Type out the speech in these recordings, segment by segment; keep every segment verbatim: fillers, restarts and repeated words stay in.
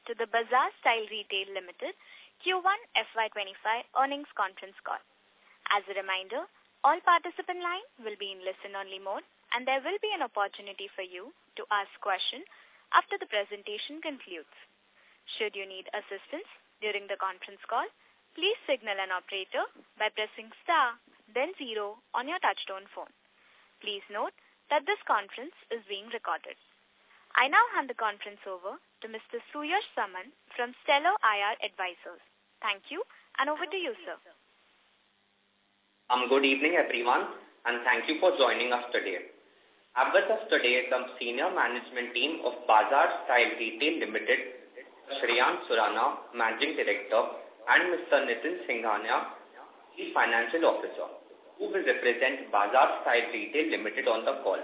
to the Bazaar Style Retail Limited Q one F Y twenty-five earnings conference call. As a reminder, all participant line will be in listen-only mode and there will be an opportunity for you to ask questions after the presentation concludes. Should you need assistance during the conference call, please signal an operator by pressing star, then zero on your touchtone phone. Please note that this conference is being recorded. I now hand the conference over to Mister Suyash Saman from Stellar I R Advisors. Thank you, and over to you, sir. Um, good evening, everyone, and thank you for joining us today. I'm with us today the senior management team of Bazaar Style Retail Limited, Shreyans Surana, Managing Director, and Mister Nitin Singhania, Chief Financial Officer, who will represent Bazaar Style Retail Limited on the call.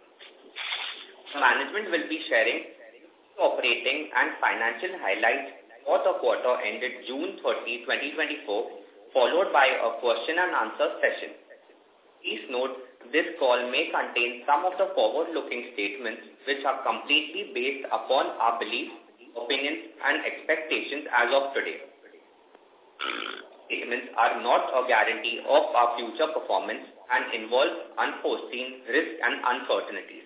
The management will be sharing operating and financial highlights for the quarter ended June thirtieth, twenty twenty-four, followed by a question and answer session. Please note, this call may contain some of the forward-looking statements which are completely based upon our beliefs, opinions, and expectations as of today. Statements are not a guarantee of our future performance and involve unforeseen risks and uncertainties.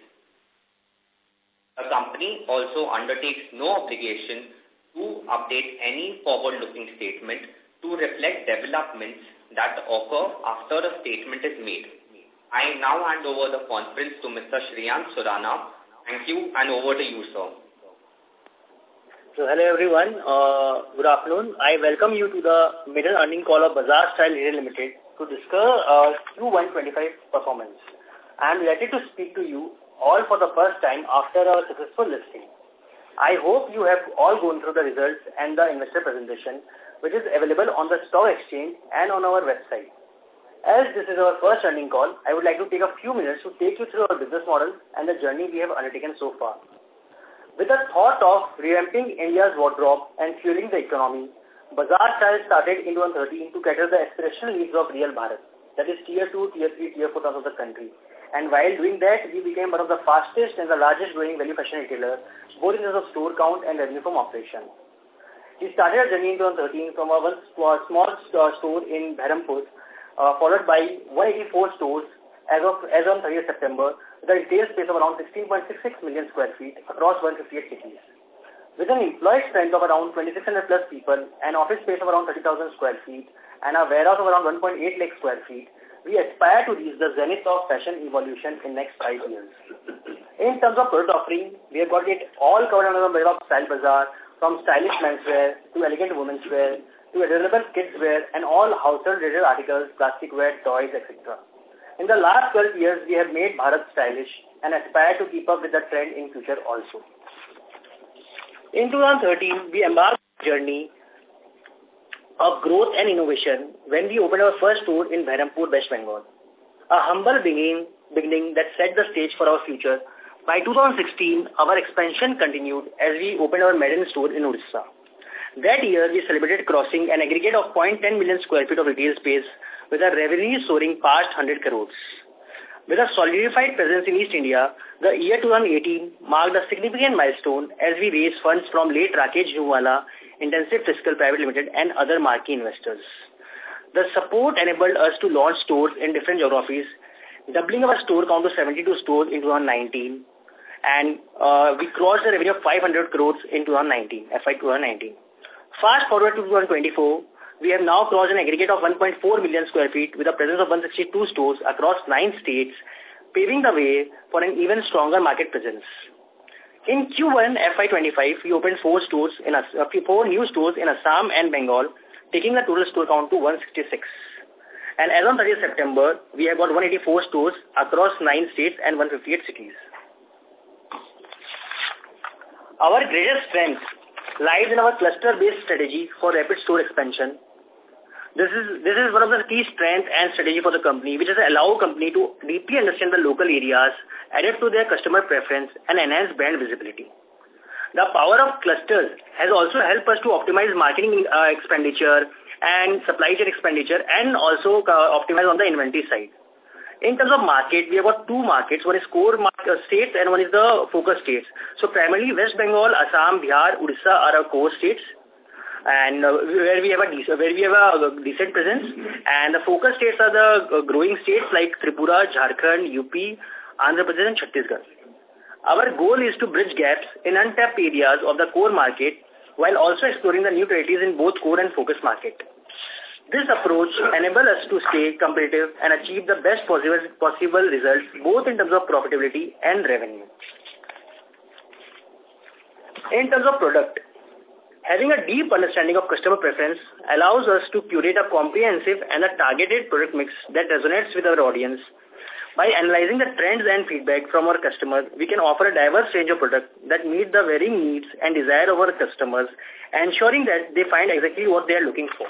The company also undertakes no obligation to update any forward-looking statement to reflect developments that occur after a statement is made. I now hand over the conference to Mister Shreyans Surana. Thank you, and over to you, sir. So, hello everyone. Uh, good afternoon. I welcome you to the middle earning call of Bazaar Style Retail Limited to discuss uh, Q one twenty-five performance. I am delighted to speak to you all for the first time after our successful listing. I hope you have all gone through the results and the investor presentation, which is available on the stock exchange and on our website. As this is our first earning call, I would like to take a few minutes to take you through our business model and the journey we have undertaken so far. With the thought of revamping India's wardrobe and fueling the economy, Bazaar Style started in twenty thirteen to cater the aspirational needs of real Bharat, that is tier two, tier three, tier four towns of the country. And while doing that, we became one of the fastest and the largest growing value fashion retailer, both in terms of store count and revenue from operation. We started our journey in twenty thirteen from our small store in Berhampur, uh, followed by one hundred eighty-four stores as of as on thirtieth September, with a retail space of around sixteen point six six million square feet across one hundred fifty-eight cities. With an employee strength of around twenty-six hundred plus people, an office space of around thirty thousand square feet, and a warehouse of around one point eight lakh square feet, we aspire to reach the zenith of fashion evolution in next five years. In terms of product offering, we have got it all covered under the umbrella of Style Bazaar, from stylish menswear to elegant women's wear to adorable kids wear and all household-related articles, plastic wear, toys, et cetera. In the last twelve years, we have made Bharat stylish and aspire to keep up with the trend in future also. In twenty thirteen, we embarked on a journey of growth and innovation when we opened our first store in Berhampur, West Bengal. A humble beginning, beginning that set the stage for our future. By two thousand sixteen, our expansion continued as we opened our maiden store in Odisha. That year, we celebrated crossing an aggregate of zero point one zero million square feet of retail space with our revenue soaring past one hundred crores. With a solidified presence in East India, the year twenty eighteen marked a significant milestone as we raised funds from late Rakesh Jhunwala, Intensive Fiscal Private Limited, and other marquee investors. The support enabled us to launch stores in different geographies, doubling our store count to seventy-two stores in twenty nineteen, and uh, we crossed the revenue of five hundred crores in twenty nineteen, F Y twenty nineteen. Fast forward to twenty twenty-four, we have now crossed an aggregate of one point four million square feet with a presence of one hundred sixty-two stores across nine states, paving the way for an even stronger market presence. In Q one F Y twenty-five, we opened four stores in uh, four new stores in Assam and Bengal, taking the total store count to one hundred sixty-six. And as on thirtieth September, we have got one hundred eighty-four stores across nine states and one hundred fifty-eight cities. Our greatest strength lies in our cluster-based strategy for rapid store expansion. This is this is one of the key strengths and strategy for the company, which is to allow company to deeply understand the local areas, adapt to their customer preference, and enhance brand visibility. The power of clusters has also helped us to optimize marketing uh, expenditure and supply chain expenditure, and also uh, optimize on the inventory side. In terms of market, we have got two markets. One is core market states and one is the focus states. So primarily West Bengal, Assam, Bihar, Odisha are our core states, and uh, where we have a decent, where we have a decent presence. And the focus states are the growing states like Tripura, Jharkhand, U P, Andhra Pradesh, and Chhattisgarh. Our goal is to bridge gaps in untapped areas of the core market while also exploring the new territories in both core and focus market. This approach enables us to stay competitive and achieve the best possible, possible results both in terms of profitability and revenue. In terms of product, having a deep understanding of customer preference allows us to curate a comprehensive and a targeted product mix that resonates with our audience. By analyzing the trends and feedback from our customers, we can offer a diverse range of products that meet the varying needs and desire of our customers, ensuring that they find exactly what they are looking for.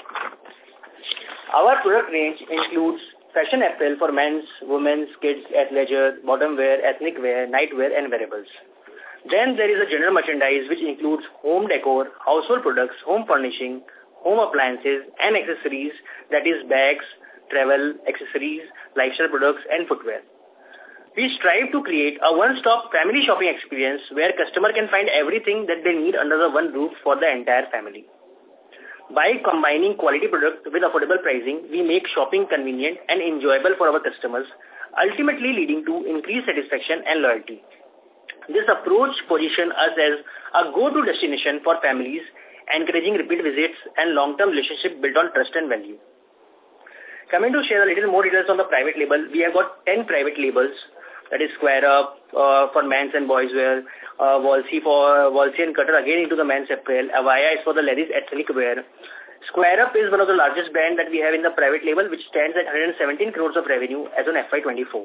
Our product range includes fashion apparel for men's, women's, kids, athleisure, bottom wear, ethnic wear, nightwear, and wearables. Then there is a general merchandise which includes home decor, household products, home furnishing, home appliances, and accessories, that is bags, travel, accessories, lifestyle products, and footwear. We strive to create a one-stop family shopping experience where customer can find everything that they need under the one roof for the entire family. By combining quality product with affordable pricing, we make shopping convenient and enjoyable for our customers, ultimately leading to increased satisfaction and loyalty. This approach positions us as a go-to destination for families, encouraging repeat visits and long-term relationship built on trust and value. Coming to share a little more details on the private label, we have got ten private labels, that is Square Up uh, for men's and boys wear, uh, Wolsey for Wolsey and Cutter again into the men's apparel, Avaya is for the ladies ethnic wear. Square Up is one of the largest brand that we have in the private label, which stands at one hundred seventeen crores of revenue as on F Y twenty-four.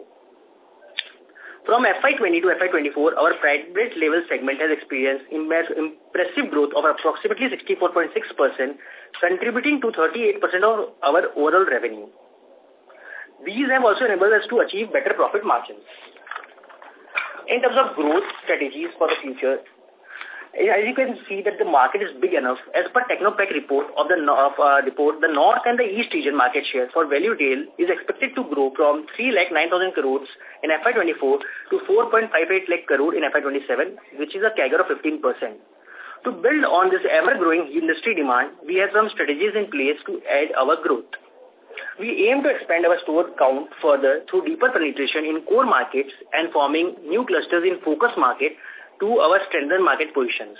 From F Y twenty to F Y twenty-four, our private label segment has experienced impressive growth of approximately sixty-four point six percent, contributing to thirty-eight percent of our overall revenue. These have also enabled us to achieve better profit margins. In terms of growth strategies for the future, as you can see that the market is big enough. As per Technopack report of the of, uh, report, the North and the East region market share for value retail is expected to grow from three lakh nine thousand crores in F Y twenty-four to four point five eight lakh crore in F Y twenty-seven, which is a C A G R of fifteen percent. To build on this ever-growing industry demand, we have some strategies in place to add our growth. We aim to expand our store count further through deeper penetration in core markets and forming new clusters in focus market to our strengthened market positions.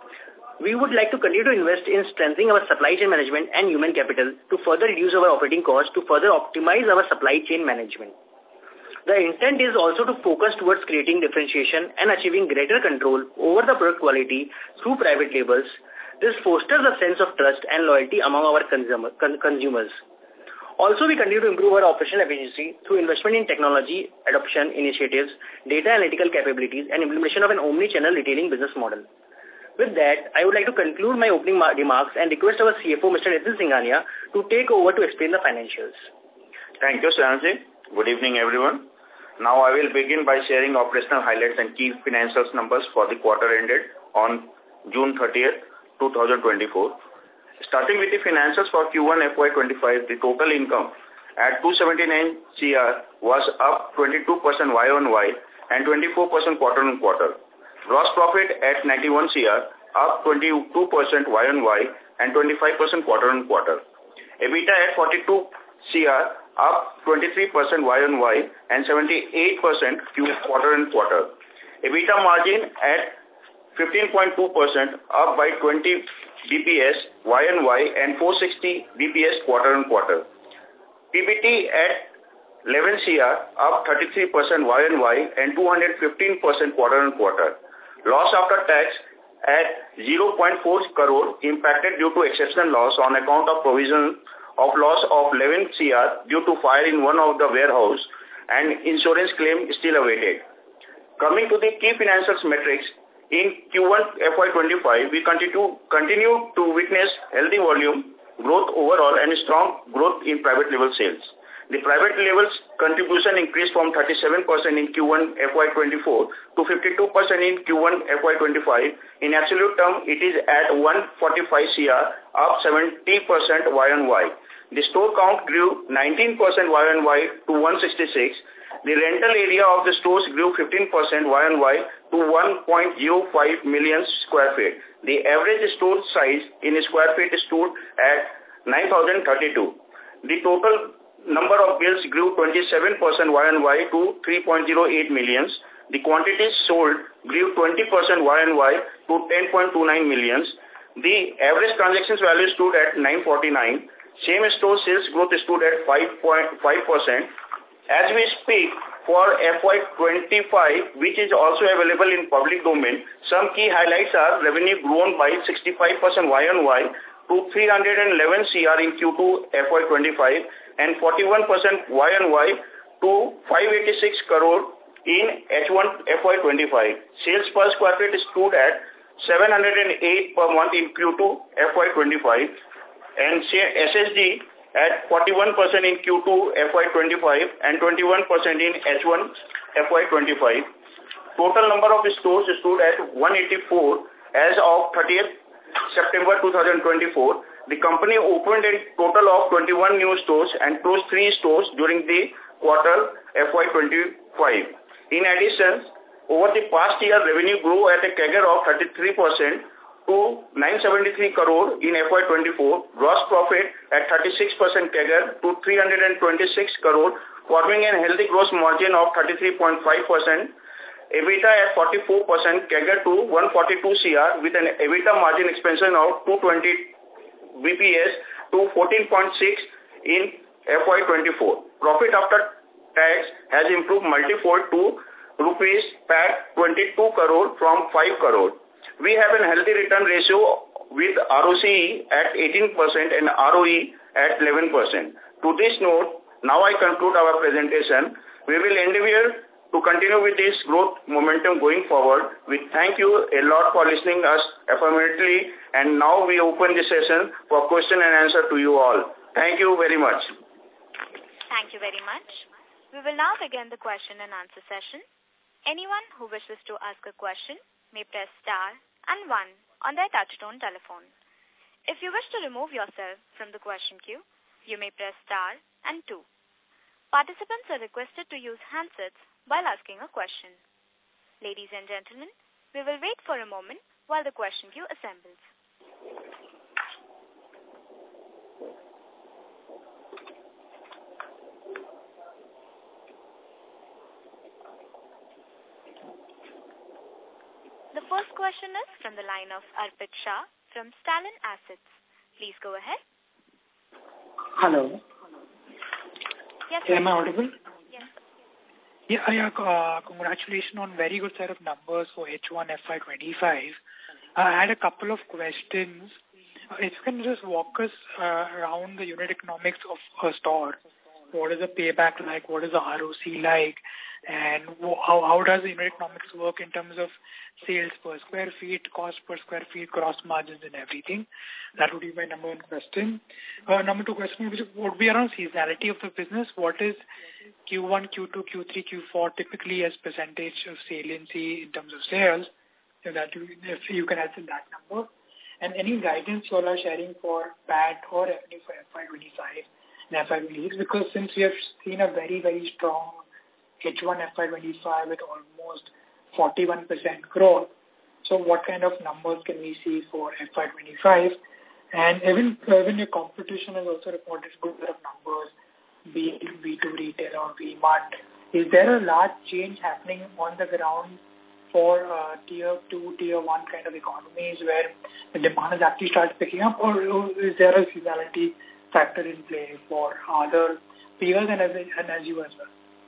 We would like to continue to invest in strengthening our supply chain management and human capital to further reduce our operating costs to further optimize our supply chain management. The intent is also to focus towards creating differentiation and achieving greater control over the product quality through private labels. This fosters a sense of trust and loyalty among our consumer, con consumers. Also, we continue to improve our operational efficiency through investment in technology adoption initiatives, data analytical capabilities, and implementation of an omni-channel retailing business model. With that, I would like to conclude my opening remarks and request our C F O, Mister Nitin Singhania, to take over to explain the financials. Thank you, Shanji. Good evening, everyone. Now I will begin by sharing operational highlights and key financials numbers for the quarter ended on June thirtieth, two thousand twenty-four. Starting with the financials for Q one F Y twenty-five, the total income at two hundred seventy-nine crore was up twenty-two percent Y on Y and twenty-four percent quarter on quarter. Gross profit at ninety-one crore, up twenty-two percent Y on Y and twenty-five percent quarter on quarter. EBITDA at forty-two crore, up twenty-three percent Y on Y and seventy-eight percent quarter on quarter. EBITDA margin at fifteen point two percent, up by twenty B P S Y on Y and four hundred sixty B P S quarter on quarter. P B T at eleven crore, up thirty-three percent Y on Y and two hundred fifteen percent quarter on quarter. Loss after tax at zero point four crore, impacted due to exceptional loss on account of provision of loss of eleven crore due to fire in one of the warehouse and insurance claim still awaited. Coming to the key financials metrics, in Q one F Y twenty-five, we continue, continue to witness healthy volume growth overall and strong growth in private label sales. The private labels contribution increased from thirty-seven percent in Q one F Y twenty-four to fifty-two percent in Q one F Y twenty-five. In absolute term, it is at one hundred forty-five crore, up seventy percent Y on Y. The store count grew nineteen percent Y on Y to one sixty-six. The rental area of the stores grew fifteen percent Y on Y to one point zero five million square feet. The average store size in square feet stood at nine thousand thirty-two. The total number of bills grew twenty-seven percent Y on Y to three point zero eight millions. The quantities sold grew twenty percent Y on Y to ten point two nine millions. The average transactions value stood at nine forty-nine. Same store sales growth stood at five point five percent. As we speak, for F Y twenty-five, which is also available in public domain, some key highlights are revenue grown by sixty-five percent Y on Y to three hundred eleven crore in Q two F Y twenty-five and forty-one percent Y on Y to five hundred eighty-six crore in H one F Y twenty-five. Sales per square feet stood at seven hundred eight per month in Q two F Y twenty-five and S S D at forty-one percent in Q two F Y twenty-five and twenty-one percent in H one F Y twenty-five. Total number of stores stood at one eighty-four as of thirtieth September two thousand twenty-four. The company opened a total of twenty-one new stores and closed three stores during the quarter F Y twenty-five. In addition, over the past year, revenue grew at a C A G R of thirty-three percent to nine hundred seventy-three crore in F Y twenty-four, gross profit at thirty-six percent C A G R to three hundred twenty-six crore, forming a healthy gross margin of thirty-three point five percent, EBITDA at forty-four percent C A G R to one hundred forty-two crore with an EBITDA margin expansion of two hundred twenty B P S to fourteen point six in F Y twenty-four. Profit after tax has improved multifold to rupees P A T twenty-two crore from five crore. We have a healthy return ratio with R O C E at eighteen percent and R O E at eleven percent. To this note, now I conclude our presentation. We will endeavor to continue with this growth momentum going forward. We thank you a lot for listening us affirmatively, and now we open the session for question and answer to you all. Thank you very much. Thank you very much. We will now begin the question and answer session. Anyone who wishes to ask a question may press star and one on their touchtone telephone. If you wish to remove yourself from the question queue, you may press star and two. Participants are requested to use handsets while asking a question. Ladies and gentlemen, we will wait for a moment while the question queue assembles. The first question is from the line of Arpit Shah from Stallion Assets. Please go ahead. Hello. Yes. Am I audible? Yes. Yeah, yeah. Uh, congratulations on very good set of numbers for H one F Y twenty-five. Uh, I had a couple of questions. Uh, if you can just walk us uh, around the unit economics of a store. What is the payback like? What is the R O C like? And how, how does the unit economics work in terms of sales per square feet, cost per square feet, gross margins and everything? That would be my number one question. Uh, number two question would be around seasonality of the business. What is Q one, Q two, Q three, Q four typically as percentage of saliency in terms of sales? So that you, if you can answer that number. And any guidance you all are sharing for P A T or revenue for F Y twenty-five and F Y twenty-six, because since we have seen a very, very strong H one F Y twenty-five with almost forty-one percent growth. So what kind of numbers can we see for F Y twenty-five? And even, even your competition has also reported good set of numbers, be it B two retail or V-Mart. Is there a large change happening on the ground for uh, tier two, tier one kind of economies where the demand has actually started picking up, or is there a seasonality factor in play for other peers and as, and as you as well?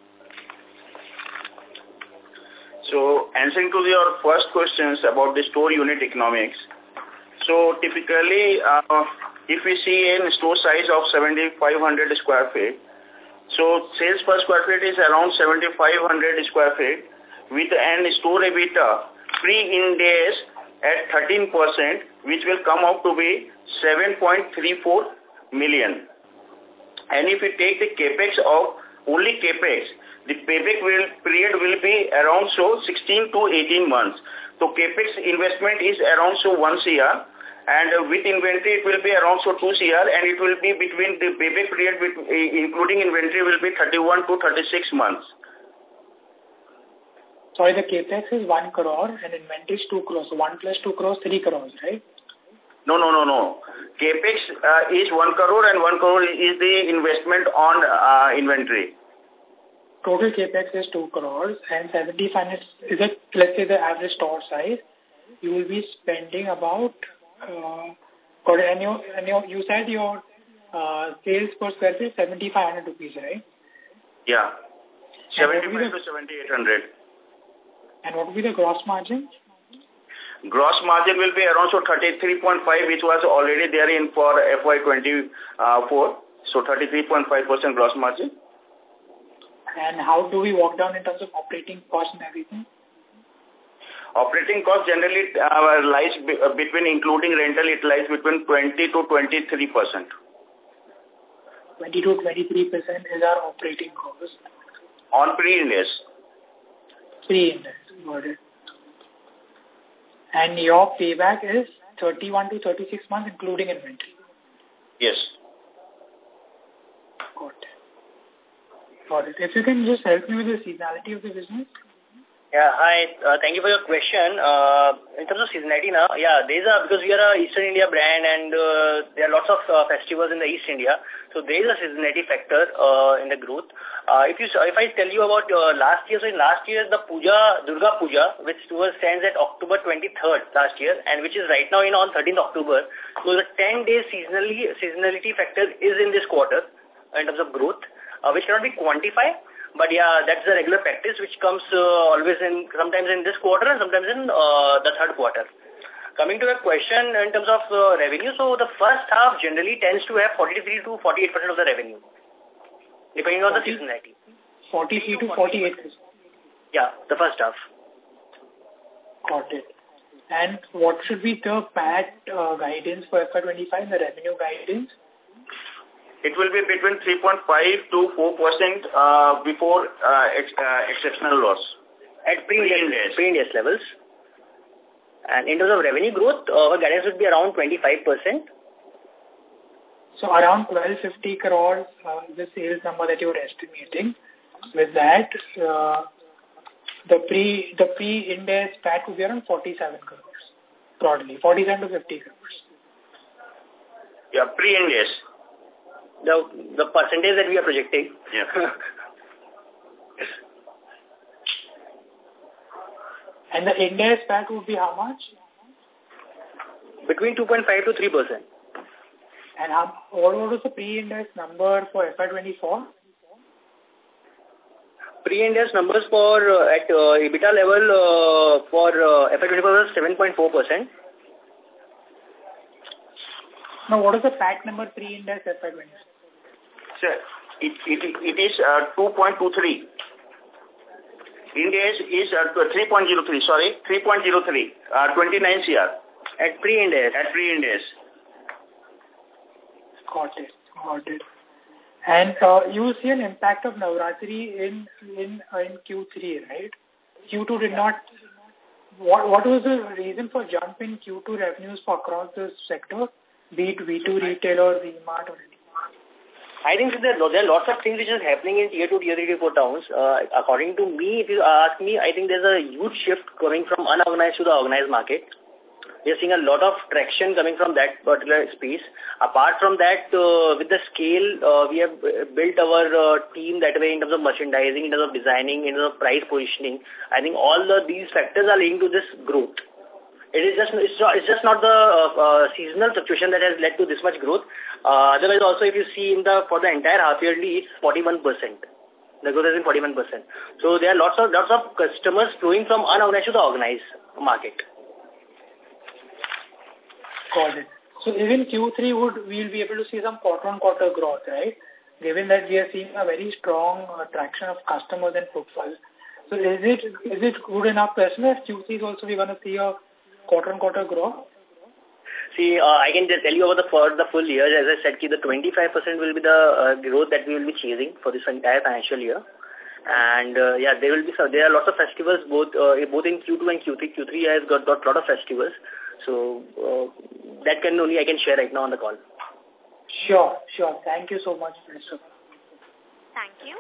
So, answering to your first questions about the store unit economics. So, typically, uh, if we see a store size of seventy-five hundred square feet, so sales per square feet is around seventy-five hundred square feet with an store EBITDA pre-Ind AS at thirteen percent, which will come out to be seven point three four million. And if we take the capex of only capex, the payback will, period will be around so sixteen to eighteen months. So capex investment is around so one C R, And uh, with inventory, it will be around so two C R, and it will be between the payback period, with, uh, including inventory, will be thirty-one to thirty-six months. Sorry, the capex is one crore and inventory is two crores. So one plus two crores, three crores, right? No, no, no, no. Capex uh, is one crore and one crore is the investment on uh, inventory. Total capex is two crores and seventy-five is it, let's say the average store size, you will be spending about, uh, and you, and you, you said your uh, sales per square feet is seventy-five hundred rupees, right? Yeah. seventy-five to seventy-eight hundred. And what will be the gross margin? Gross margin will be around so thirty-three point five, which was already there in for F Y twenty-four. So thirty-three point five percent gross margin. And how do we walk down in terms of operating costs and everything? Operating cost generally uh, lies be, uh, between, including rental, it lies between twenty to twenty-three percent. twenty to twenty-three percent is our operating cost. On pre-Ind AS. Pre-Ind AS, got it. And your payback is thirty-one to thirty-six months, including inventory. Yes. Got it. Got it. If you can just help me with the seasonality of the business. Yeah, hi. Uh, thank you for your question. Uh, in terms of seasonality now, yeah, there is a, because we are a Eastern India brand and uh, there are lots of uh, festivals in the East India. So there is a seasonality factor uh, in the growth. Uh, if you if I tell you about uh, last year, so in last year, the Puja, Durga Puja, which was stands at October twenty-third last year and which is right now in on thirteenth October. So the ten days seasonally, seasonality factor is in this quarter in terms of growth, uh, which cannot be quantified. But yeah, that's the regular practice which comes uh, always in, sometimes in this quarter and sometimes in uh, the third quarter. Coming to the question in terms of uh, revenue, so the first half generally tends to have forty-three to forty-eight percent of the revenue, depending on the seasonality. forty-three to forty-eight percent. Yeah, the first half. Got it. And what should be the P A T uh, guidance for F Y twenty-five, the revenue guidance? It will be between three point five to four percent uh, before uh, ex uh, exceptional loss. At pre-Ind AS pre levels. And in terms of revenue growth, uh, our guidance would be around twenty-five percent. So around twelve fifty crores, uh, the sales number that you were estimating. With that, uh, the pre the pre-Ind AS P A T would be around forty-seven crores, broadly, forty-seven to fifty crores. Yeah, pre-Ind AS. The, the percentage that we are projecting. Yeah. And the Ind AS P A T would be how much? Between two point five to three percent. And how, what was the pre-Ind AS number for F Y twenty-four? Pre-Ind AS numbers for uh, at uh, EBITDA level uh, for uh, F Y twenty-four was seven point four percent. Now, what is the P A T number pre-Ind AS F Y twenty-four? Sir, it, it, it is uh, two point two three. Ind AS is uh, three point zero three, sorry, three point zero three, uh, twenty-nine C R. At pre-Ind AS. At pre-Ind AS. Got it, got it. And uh, you see an impact of Navratri in in uh, in Q three, right? Q two did not. What what was the reason for jump in Q two revenues for across the sector, be it V two retail or V-Mart or anything? I think there, there are lots of things which is happening in tier two, tier three, tier four towns. Uh, according to me, if you ask me, I think there's a huge shift coming from unorganized to the organized market. We are seeing a lot of traction coming from that particular space. Apart from that, uh, with the scale, uh, we have built our uh, team that way in terms of merchandising, in terms of designing, in terms of price positioning. I think all the, these factors are leading to this growth. It is just it's, not, it's just not the uh, uh, seasonal situation that has led to this much growth. Uh, otherwise, also if you see in the for the entire half yearly, it's forty-one percent. The growth has been forty-one percent. So there are lots of lots of customers flowing from unorganized to the organized market. Got it. So even Q three would we'll be able to see some quarter-on-quarter growth, right? Given that we are seeing a very strong uh, traction of customers and footfall. So is it is it good enough to assume that Q three is also we're going to see a quarter-on-quarter growth? See, uh, I can just tell you about the for the full year. As I said, the twenty-five percent will be the uh, growth that we will be chasing for this entire financial year. And uh, yeah, there will be some, there are lots of festivals both uh, both in Q two and Q three. Q three has got got lot of festivals. So uh, that can only I can share right now on the call. Sure, sure. Thank you so much, Mister Thank you.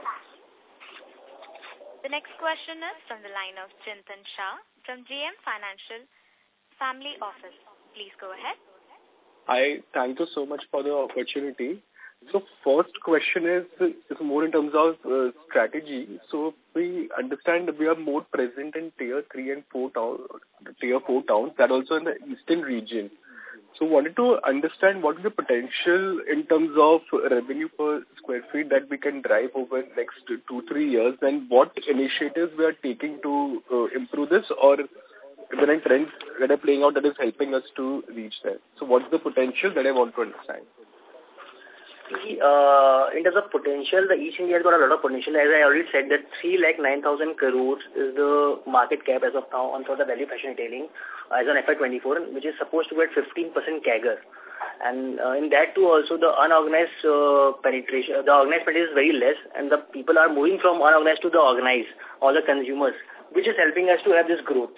The next question is from the line of Chintan Shah from J M Financial Family Office. Please go ahead. Hi, thank you so much for the opportunity. So first question is, is more in terms of uh, strategy. So we understand that we are more present in tier three and four town, tier four towns, that also in the eastern region. So wanted to understand what is the potential in terms of revenue per square feet that we can drive over the next two, three years, and what initiatives we are taking to uh, improve this, or there are trends that are playing out that is helping us to reach there. So what's the potential that I want to understand? See, uh, in terms of potential, the East India has got a lot of potential. As I already said, that three lakh nine thousand crores is the market cap as of now on for the value fashion retailing uh, as on F Y twenty-four, which is supposed to be at fifteen percent C A G R. And uh, in that too also the unorganized uh, penetration, the organized penetration is very less, and the people are moving from unorganized to the organized, all the consumers, which is helping us to have this growth.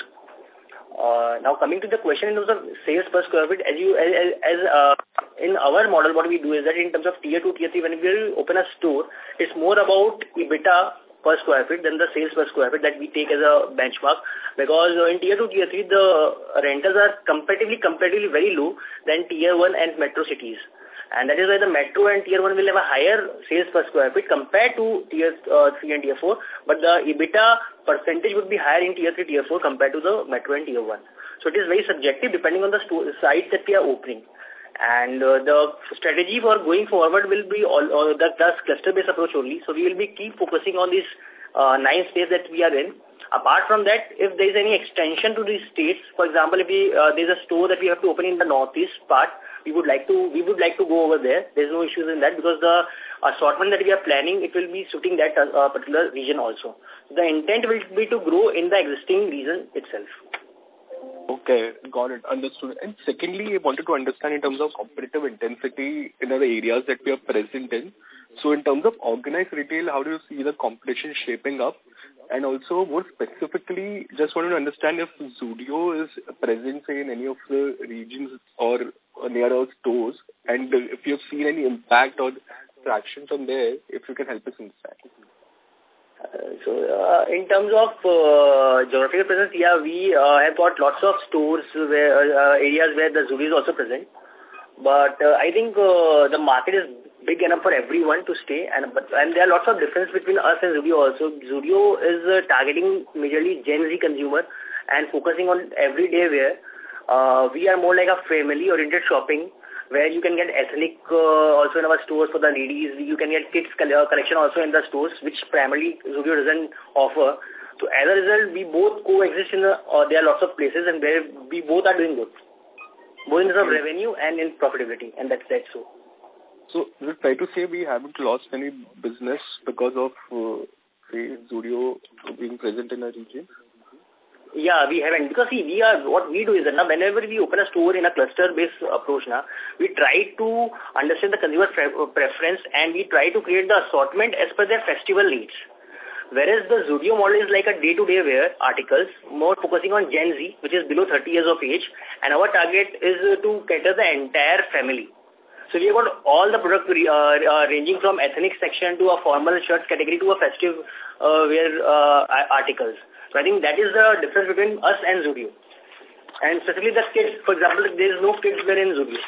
Uh, now coming to the question in terms of sales per square feet, as you as, as uh, in our model, what we do is that in terms of tier two, tier three, when we open a store, it's more about EBITDA per square feet than the sales per square feet that we take as a benchmark. Because in tier two, tier three, the rentals are comparatively comparatively very low than tier one and metro cities. And that is why the metro and tier one will have a higher sales per square feet compared to tier uh, three and tier four. But the EBITDA percentage would be higher in tier three, tier four compared to the metro and tier one. So it is very subjective depending on the store, sites that we are opening. And uh, the strategy for going forward will be all, all the, the cluster-based approach only. So we will be keep focusing on these uh, nine states that we are in. Apart from that, if there is any extension to these states, for example, if we, uh, there is a store that we have to open in the northeast part, we would like to we would like to go over there. There is no issues in that because the assortment that we are planning, it will be suiting that uh, particular region also. The intent will be to grow in the existing region itself. Okay, got it, understood. And secondly, I wanted to understand in terms of competitive intensity in other areas that we are present in. So in terms of organized retail, how do you see the competition shaping up? And also, more specifically, just wanted to understand if Zudio is present, say, in any of the regions or near our stores, and if you have seen any impact or traction from there, if you can help us understand. Uh, so, uh, in terms of uh, geographical presence, yeah, we uh, have got lots of stores where uh, areas where the Zudio is also present. But uh, I think uh, the market is big enough for everyone to stay, and but and there are lots of difference between us and Zudio also. Zudio is uh, targeting majorly Gen Z consumer and focusing on everyday wear. Uh, we are more like a family-oriented shopping, where you can get ethnic uh, also in our stores for the ladies. You can get kids collection also in the stores, which primarily Zudio doesn't offer. So as a result, we both coexist in the, uh, there are lots of places, and where we both are doing good, both in terms of revenue and in profitability, and that's that so. So is it fair to say we haven't lost any business because of, uh, say, Zudio being present in our region? Yeah, we haven't. Because see, we are, what we do is that now whenever we open a store in a cluster-based approach now, we try to understand the consumer preference and we try to create the assortment as per their festival needs. Whereas the Zudio model is like a day-to-day wear articles, more focusing on Gen Z, which is below thirty years of age, and our target is to cater the entire family. So we have got all the product uh, uh, ranging from ethnic section to a formal shirts category to a festive uh, wear uh, articles. So I think that is the difference between us and Zudio. And especially the kids, for example, there is no kids wear in Zudio.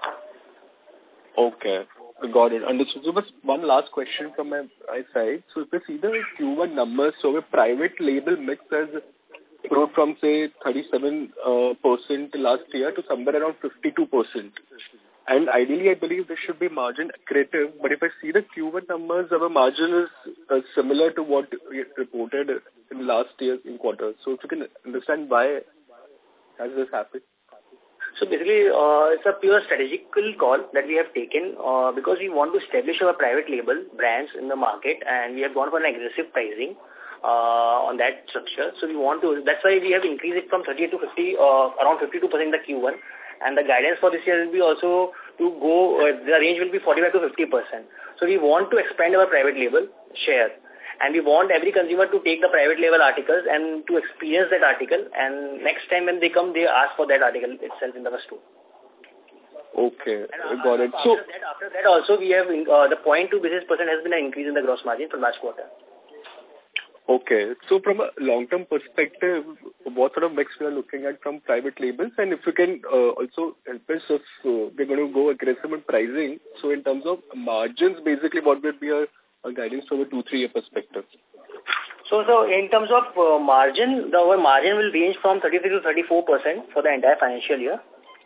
Okay, got it. Understood. So, but one last question from my, my side. So if you see the Q one numbers, so a private label mix has grown from, say, thirty-seven percent uh, last year to somewhere around fifty-two percent. And ideally, I believe this should be margin accretive. But if I see the Q one numbers, our margin is uh, similar to what we reported in last year's in quarters. So if you can understand why has this happened? So basically, uh, it's a pure strategical call that we have taken uh, because we want to establish our private label brands in the market, and we have gone for an aggressive pricing uh, on that structure. So we want to, that's why we have increased it from thirty-eight to fifty, uh, around fifty-two percent in the Q one. And the guidance for this year will be also to go, uh, the range will be forty-five to fifty percent. So we want to expand our private label share. And we want every consumer to take the private label articles and to experience that article. And next time when they come, they ask for that article itself in the store. Okay, and, got uh, it. After So, that, after that also we have, uh, the zero point two basis percent has been an increase in the gross margin from last quarter. okay. So from a long-term perspective, what sort of mix we are looking at from private labels? And if you can uh, also help us if uh, we're going to go aggressive in pricing. So in terms of margins, basically what would be a, a guidance from a two, three year perspective? So, so in terms of uh, margin, the our margin will range from thirty-three to thirty-four percent for the entire financial year.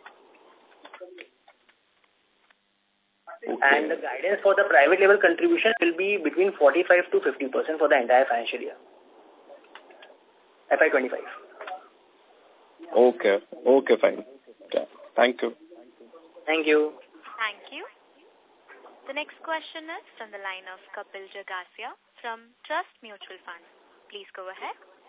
Okay. And the guidance for the private label contribution will be between forty-five to fifty percent for the entire financial year. F Y twenty-five. Okay. Okay, fine. Yeah. Thank you. Thank you. Thank you. The next question is from the line of Kapil Jagasia from Trust Mutual Fund. Please go ahead.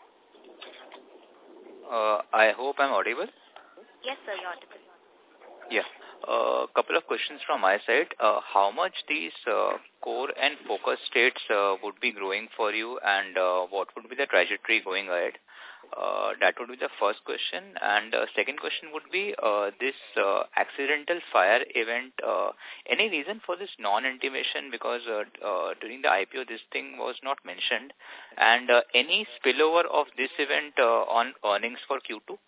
Uh, I hope I'm audible. Yes, sir, you're audible. Yeah. A uh, couple of questions from my side. Uh, how much these uh, core and focus states uh, would be growing for you, and uh, what would be the trajectory going ahead? Uh, that would be the first question. And uh, second question would be uh, this uh, accidental fire event. Uh, any reason for this non-intimation? Because uh, uh, during the I P O, this thing was not mentioned. And uh, any spillover of this event uh, on earnings for Q two?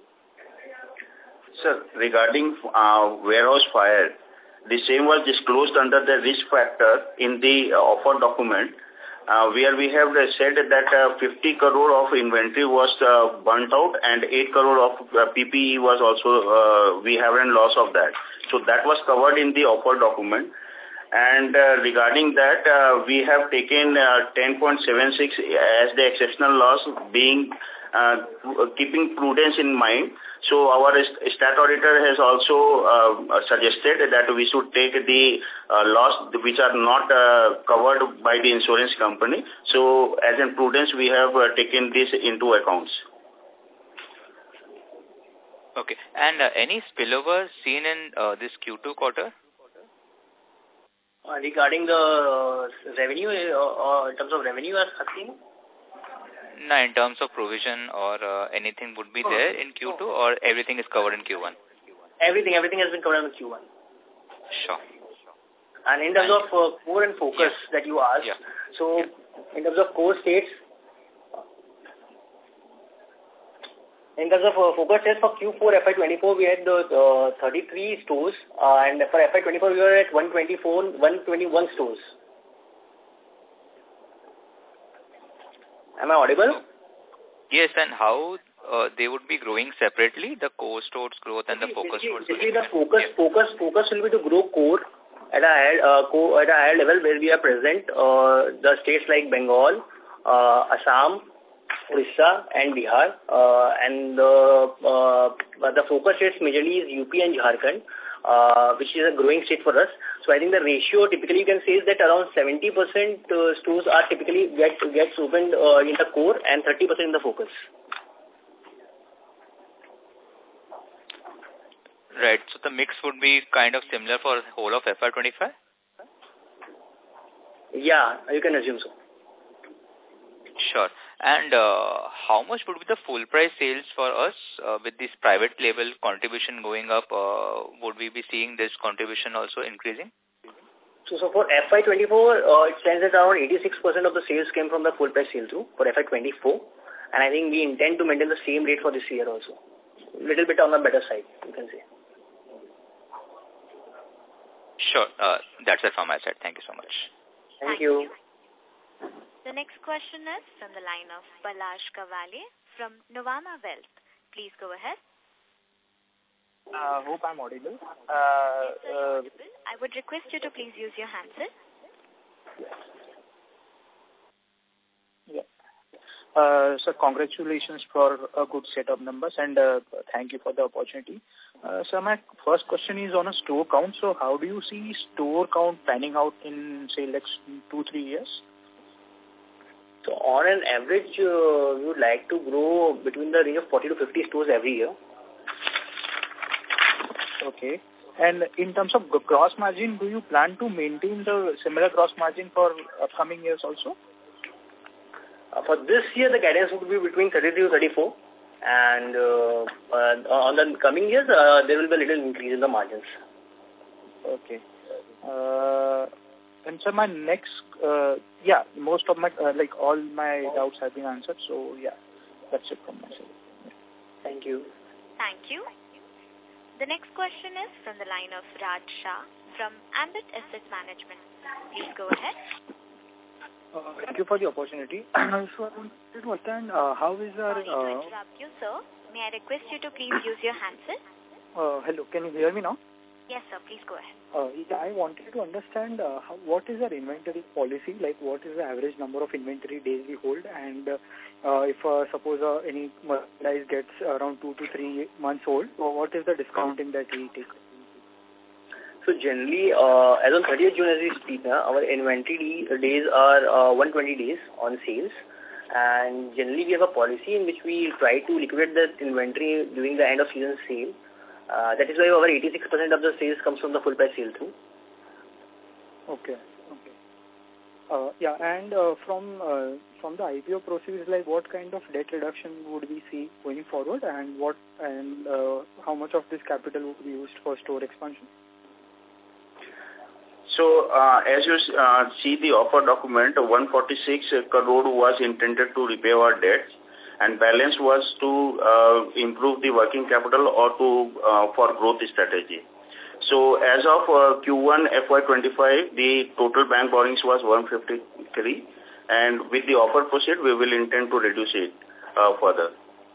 Sir, regarding uh, warehouse fire, the same was disclosed under the risk factor in the uh, offer document, uh, where we have said that uh, fifty crore of inventory was uh, burnt out and eight crore of uh, P P E was also, uh, we haven't loss of that. So that was covered in the offer document. And uh, regarding that, uh, we have taken uh, ten point seven six as the exceptional loss, being uh, keeping prudence in mind. So our stat auditor has also uh, suggested that we should take the uh, loss which are not uh, covered by the insurance company. So as in prudence, we have uh, taken this into accounts. Okay. And uh, any spillover seen in uh, this Q two quarter? Uh, regarding the uh, revenue, uh, uh, in terms of revenue, are asking? No, in terms of provision or uh, anything would be oh. there in Q two, or everything is covered in Q one? Everything, everything has been covered in Q one. Sure. And in terms of uh, core and focus yes. that you asked, yeah. so yeah. in terms of core states, in terms of uh, focus states for Q four F Y twenty-four, we had the uh, thirty-three stores, uh, and for F Y twenty-four, we were at one twenty-four, one twenty-one stores. Am I audible? Yes, and how uh, they would be growing separately, the core stores growth and the focus stores growth? The focus, focus, focus will be to grow core at a higher, uh, core, at a higher level where we are present. Uh, the states like Bengal, uh, Assam, Orissa and Bihar, uh, and the uh, the focus states majorly is U P and Jharkhand, uh, which is a growing state for us. So I think the ratio typically you can say is that around seventy percent uh, stores are typically get gets opened uh, in the core and thirty percent in the focus. Right. So the mix would be kind of similar for whole of F Y twenty-five? Yeah, you can assume so. Sure. And uh, how much would be the full price sales for us uh, with this private label contribution going up? Uh, would we be seeing this contribution also increasing? So, so for F Y twenty-four, uh, it stands at around eighty-six percent of the sales came from the full price sale through for F Y twenty-four. And I think we intend to maintain the same rate for this year also. Little bit on the better side, you can say. Sure. Uh, that's it from my side. Thank you so much. Thank, Thank you. you. The next question is from the line of Palash Kavale from Novama Wealth. Please go ahead. I uh, hope I'm audible. Uh, yes, sir, uh, audible. I would request you to please use your handset. Yeah. Uh, so congratulations for a good set of numbers, and uh, thank you for the opportunity. Uh, so my first question is on a store count. So how do you see store count panning out in, say, next two, three years? So on an average, uh, we would like to grow between the range of forty to fifty stores every year. Okay. And in terms of gross margin, do you plan to maintain the similar gross margin for upcoming years also? Uh, for this year, the guidance would be between thirty-three to thirty-four. And uh, uh, on the coming years, uh, there will be a little increase in the margins. Okay. Uh, and so my next, uh, yeah, most of my, uh, like all my doubts have been answered. So yeah, that's it from my side. Yeah. Thank you. Thank you. The next question is from the line of Raj Shah from Ambit Asset Management. Please go ahead. Uh, thank you for the opportunity. So I wanted to understand uh, how is our... Sorry to uh, interrupt you, sir. May I request you to please use your handset? uh, hello, can you hear me now? Yes, sir. Please go ahead. Uh, yeah, I wanted to understand uh, how, what is our inventory policy, like what is the average number of inventory days we hold, and uh, uh, if uh, suppose uh, any merchandise gets around two to three months old, so what is the discounting that we take? So generally, uh, as on thirtieth June as we speak, uh, our inventory days are uh, one hundred twenty days on sales. And generally we have a policy in which we try to liquidate the inventory during the end of season sale. Uh, that is why over eighty-six percent of the sales comes from the full price sale through. Okay. Okay. Uh, yeah, and uh, from uh, from the I P O proceeds, like what kind of debt reduction would we see going forward, and what and uh, how much of this capital would be used for store expansion? So, uh, as you uh, see the offer document, one hundred forty-six crore was intended to repay our debts, and balance was to uh, improve the working capital or to uh, for growth strategy. So, as of uh, Q one F Y twenty-five, the total bank borrowings was one hundred fifty-three, and with the offer proceed, we will intend to reduce it uh, further.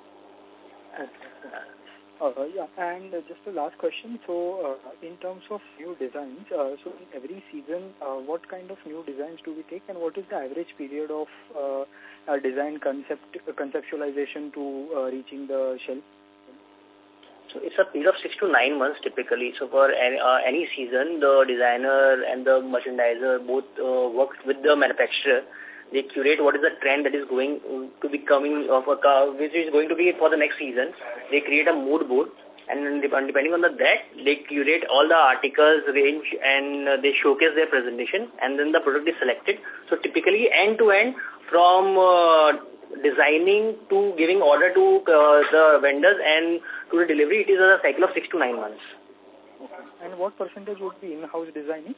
Uh, yeah, and uh, just the last question. So, uh, in terms of new designs, uh, so in every season, uh, what kind of new designs do we take, and what is the average period of uh, uh, design concept uh, conceptualization to uh, reaching the shelf? So it's a period of six to nine months typically. So for any, uh, any season, the designer and the merchandiser both uh, work with the manufacturer. They curate what is the trend that is going to be coming of a car, which is going to be for the next season. They create a mood board, and depending on the that, they curate all the articles, range, and uh, they showcase their presentation, and then the product is selected. So typically end to end, from uh, designing to giving order to uh, the vendors and to the delivery, it is a cycle of six to nine months. Okay. And what percentage would be in-house designing?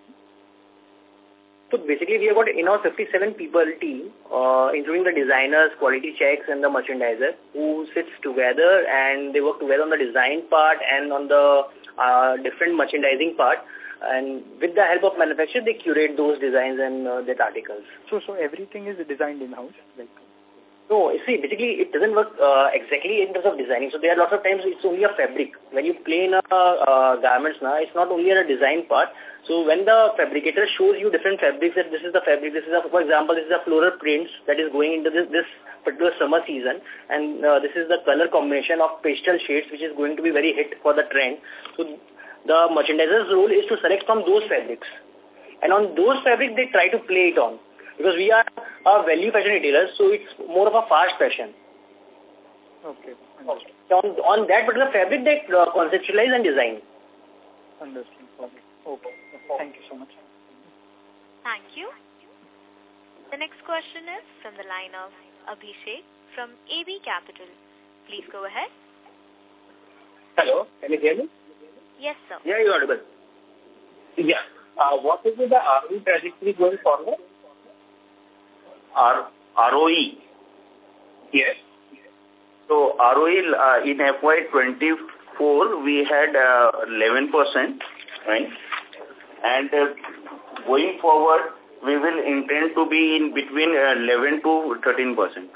So basically, we have got in-house fifty-seven people team, uh, including the designers, quality checks, and the merchandiser, who sits together and they work together on the design part and on the uh, different merchandising part. And with the help of manufacturer, they curate those designs and uh, that articles. So, so everything is designed in-house, like. No, you see, basically it doesn't work uh, exactly in terms of designing. So there are lots of times it's only a fabric. When you plane a uh, garments now, it's not only a design part. So when the fabricator shows you different fabrics, that this is the fabric, this is a, for example, this is a floral prints that is going into this, this particular summer season, and uh, this is the color combination of pastel shades which is going to be very hit for the trend. So the merchandiser's role is to select from those fabrics. And on those fabrics, they try to play it on. Because we are a value fashion retailer, so it's more of a fast fashion. Okay. Okay. On, on that particular fabric, they uh, conceptualize and design. Understood. Okay. Okay. Thank you so much. Thank you. The next question is from the line of Abhishek from A B Capital. Please go ahead. Hello, can you hear me? Yes, sir. Yeah, you're audible. Yeah. Uh, what will be the R O E trajectory going forward? R O E? Yes. So R O E uh, in F Y twenty-four, we had uh, eleven percent, right? And uh, going forward, we will intend to be in between uh, eleven to thirteen percent.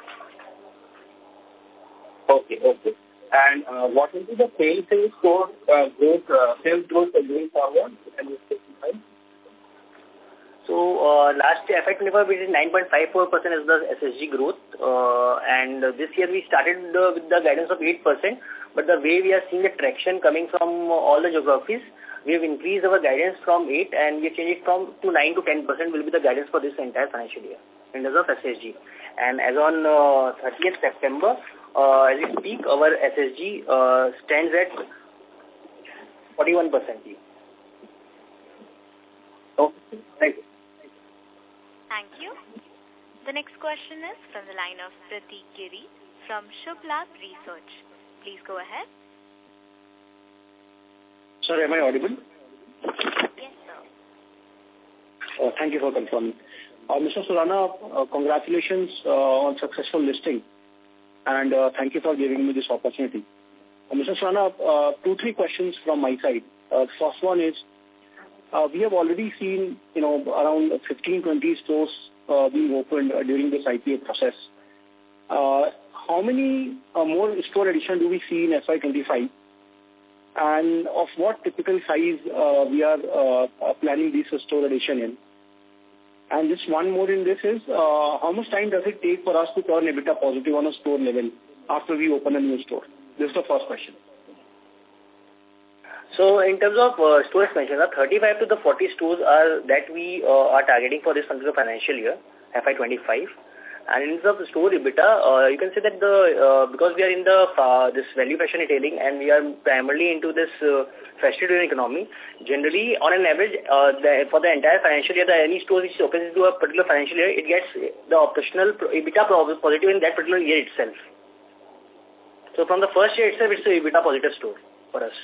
Okay, okay. And uh, what will be the sales sales growth, uh, growth uh, sales growth going forward? Can you specify? So uh, last year, F Y twenty-five, which is nine point five four percent is the S S G growth. Uh, and this year we started uh, with the guidance of eight percent. But the way we are seeing the traction coming from all the geographies, we have increased our guidance from eight and we have changed it from to nine to ten percent will be the guidance for this entire financial year in terms of S S G. And as on uh, thirtieth September, uh, as we speak, our S S G uh, stands at forty-one percent. Okay, thank you. Thank you. The next question is from the line of Pratik Giri from Shubh Labh Research. Please go ahead. Sir, am I audible? Yes, sir. Uh, thank you for confirming. Uh, Mister Surana, uh, congratulations uh, on successful listing, and uh, thank you for giving me this opportunity. Uh, Mister Surana, uh, two, three questions from my side. Uh, first one is, uh, we have already seen, you know, around fifteen, twenty stores uh, being opened uh, during this I P O process. Uh, how many uh, more store addition do we see in F Y twenty-five? And of what typical size uh, we are uh, planning this store addition in? And just one more in this is, uh, how much time does it take for us to turn EBITDA positive on a store level after we open a new store? This is the first question. So in terms of uh, store expansion, the thirty-five to the forty stores are that we uh, are targeting for this financial year, F Y twenty-five. And in terms of the store EBITDA, uh, you can say that the uh, because we are in the uh, this value fashion retailing and we are primarily into this uh, festive economy, generally on an average uh, the, for the entire financial year, the any store which opens into a particular financial year, it gets the operational EBITDA positive in that particular year itself. So from the first year itself, it's an EBITDA positive store for us.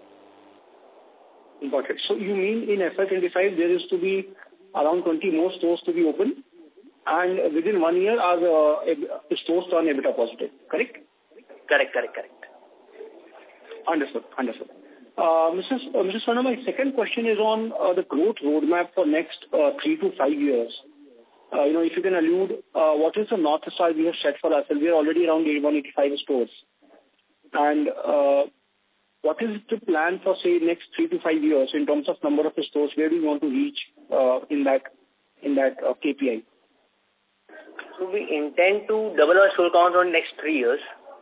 Got it. So you mean in F Y twenty-five there is to be around twenty more stores to be open? And within one year, our uh, stores turn EBITDA positive, correct? Correct, correct, correct. Understood, understood. Uh, Missus Uh, Missus Surana, my second question is on uh, the growth roadmap for next uh, three to five years. Uh, you know, if you can allude, uh, what is the North Star we have set for ourselves? We are already around eighty-one, eighty-five stores. And uh, what is the plan for, say, next three to five years in terms of number of stores? Where do you want to reach uh, in that, in that uh, K P I? So we intend to double our store count on next three years.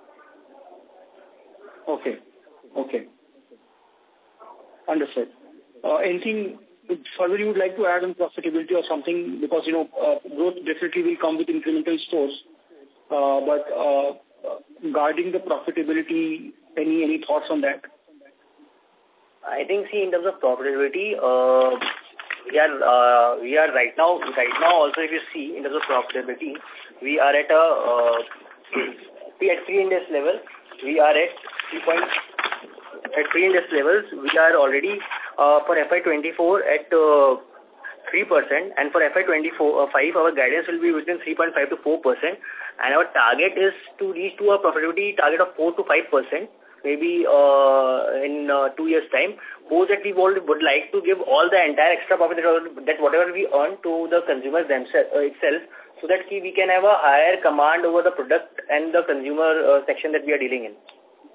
Okay. Okay. Understood. Uh, anything further you would like to add on profitability or something? Because, you know, uh, growth definitely will come with incremental stores. Uh, but uh, guarding the profitability, any any thoughts on that? I think, see, in terms of profitability, uh, we are uh, we are right now right now also if you see in terms of profitability, we are at a uh, at pre-index level. We are at three point at pre-index levels. We are already uh, for F Y twenty-four at uh, three percent, and for F Y twenty-four uh, five our guidance will be within three point five to four percent, and our target is to reach to a profitability target of four to five percent. Maybe uh, in uh, two years' time, suppose that we would, would like to give all the entire extra profit that, that whatever we earn to the consumers themselves uh, itself, so that we can have a higher command over the product and the consumer uh, section that we are dealing in.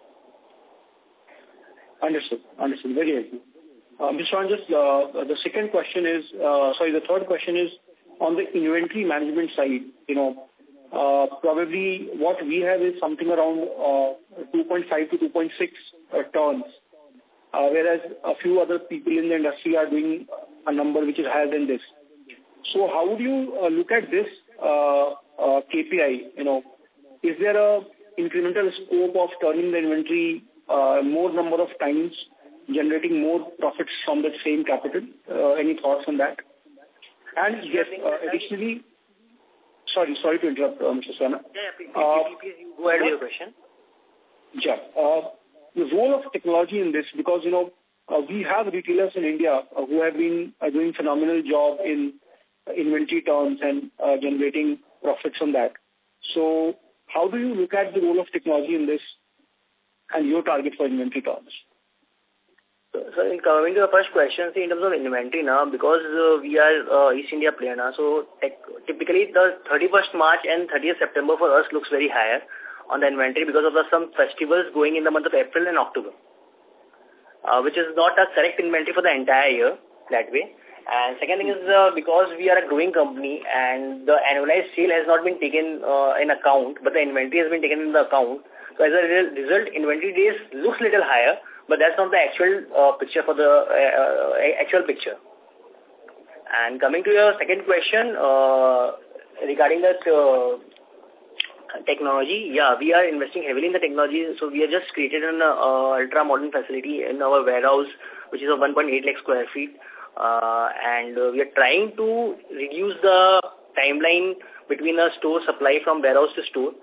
Understood. Understood. Very helpful. Uh, Mister Ron, just uh, the second question is, uh, sorry, the third question is on the inventory management side. You know, Uh, probably what we have is something around uh, two point five to two point six uh, tons, uh, whereas a few other people in the industry are doing a number which is higher than this. So how would you uh, look at this uh, uh, K P I? You know, is there a incremental scope of turning the inventory uh, more number of times, generating more profits from the same capital? Uh, any thoughts on that? And yes, uh, additionally, Sorry, sorry to interrupt, uh, Mister Surana. Yeah, yeah, please, uh, please, please, please go ahead with your question. Yeah. Uh, the role of technology in this, because, you know, uh, we have retailers in India uh, who have been uh, doing phenomenal job in uh, inventory turns and uh, generating profits on that. So how do you look at the role of technology in this and your target for inventory turns? So in coming to the first question, see, in terms of inventory now, because uh, we are uh, East India player now, so tech, typically the thirty-first March and thirtieth September for us looks very higher on the inventory because of the, some festivals going in the month of April and October, uh, which is not a correct inventory for the entire year that way. And second thing is uh, because we are a growing company and the annualized sale has not been taken uh, in account, but the inventory has been taken in the account. So as a result, inventory days looks little higher, but that's not the actual uh, picture for the uh, actual picture. And coming to your second question uh, regarding that uh, technology, yeah, we are investing heavily in the technology. So we have just created an uh, ultra modern facility in our warehouse, which is of one point eight lakh square feet. Uh, and uh, we are trying to reduce the timeline between a store supply from warehouse to store,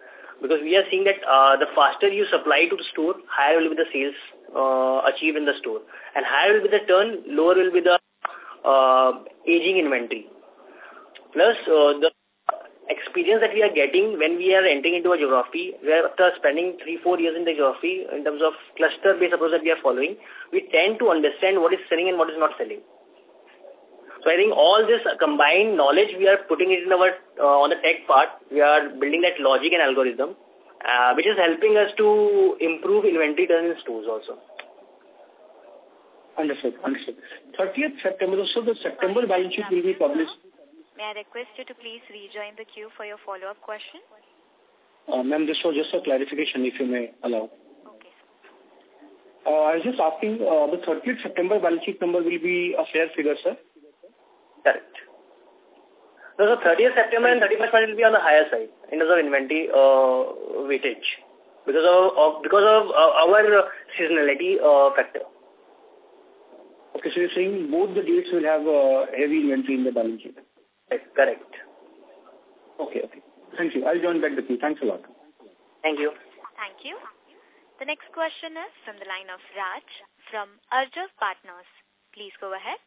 Because we are seeing that uh, the faster you supply to the store, higher will be the sales uh, achieved in the store. And higher will be the turn, lower will be the uh, aging inventory. Plus, uh, the experience that we are getting when we are entering into a geography, we are after spending three, four years in the geography, in terms of cluster-based approach that we are following, we tend to understand what is selling and what is not selling. So I think all this combined knowledge, we are putting it in our, uh, on the tech part, we are building that logic and algorithm, uh, which is helping us to improve inventory turn in stores also. Understood, understood. thirtieth September, so the September balance sheet will be published. May I request you to please rejoin the queue for your follow-up question? Uh, Ma'am, this was just a clarification, if you may allow. Okay. Uh, I was just asking, uh, the thirtieth September balance sheet number will be a fair figure, sir? Correct. No, so thirtieth September and thirty-first March will be on the higher side in terms of inventory uh, weightage because of, of because of uh, our seasonality uh, factor. Okay, so you're saying both the dates will have uh, heavy inventory in the balance sheet? Correct. Okay, okay. Thank you. I'll join back the queue. Thanks a lot. Thank you. Thank you. The next question is from the line of Raj from Arjav Partners. Please go ahead.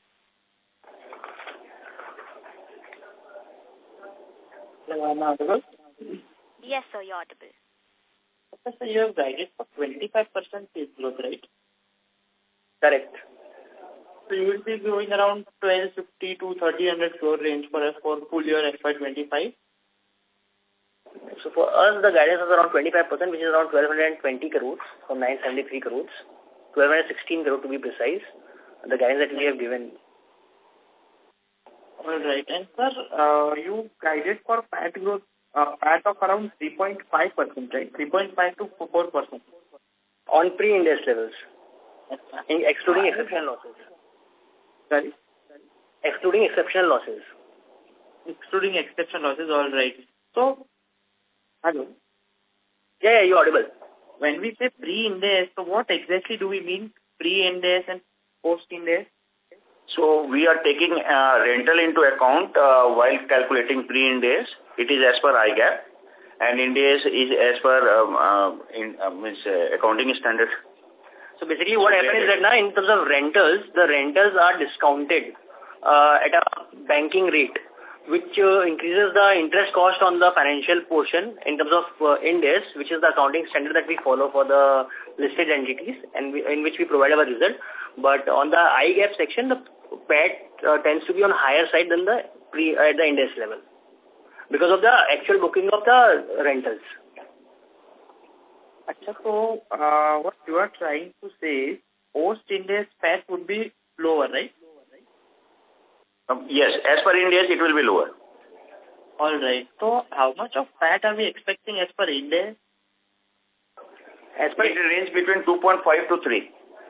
Am I audible? Yes, sir, you're audible. Okay, so you have guided for twenty-five percent sales growth, right? Correct. So you will be growing around twelve fifty to thirteen hundred crore range for us for full year F Y twenty-five. So for us, the guidance is around twenty-five percent, which is around twelve twenty crores from nine seventy-three crores, twelve sixteen crores to be precise, the guidance that we have given. All right. And sir, uh, you guided for P A T growth, uh, P A T of around three point five percent, right? three point five to four percent. On pre-Ind AS levels, in, excluding exceptional losses. Sorry? Excluding exceptional losses. Excluding exceptional losses, all right. So, hello? Yeah, yeah, you're audible. When we say pre-Ind AS, so what exactly do we mean pre-Ind AS and post-Ind AS? So we are taking uh, rental into account uh, while calculating pre-Ind AS. It is as per I GAAP, and Ind AS is as per um, uh, in, uh, means, uh, accounting standard. So basically what happens is that now in terms of rentals, the rentals are discounted uh, at a banking rate, which uh, increases the interest cost on the financial portion in terms of uh, Ind AS, which is the accounting standard that we follow for the listed entities and we, in which we provide our result. But on the I GAAP section, the P A T uh, tends to be on higher side than the pre uh, at the Ind AS level because of the actual booking of the rentals. Achha, so uh, what you are trying to say is post-Ind AS P A T would be lower, right? Um, yes, as per Ind AS, it will be lower. All right. So how much of P A T are we expecting as per Ind AS? As per it range between two point five to three.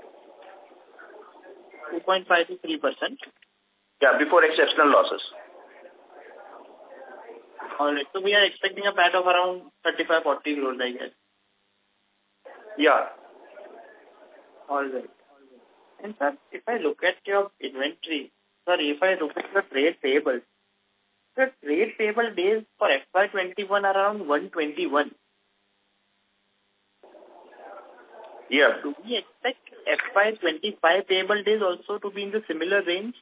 two point five to three percent? Yeah, before exceptional losses. All right. So we are expecting a P A T of around thirty-five forty crores, I guess. Yeah. All right. And sir, if I look at your inventory, sorry, if I look at the trade payables, the trade payable days for F Y twenty-one are around one twenty-one. Yeah. Do we expect F Y twenty-five payable days also to be in the similar range?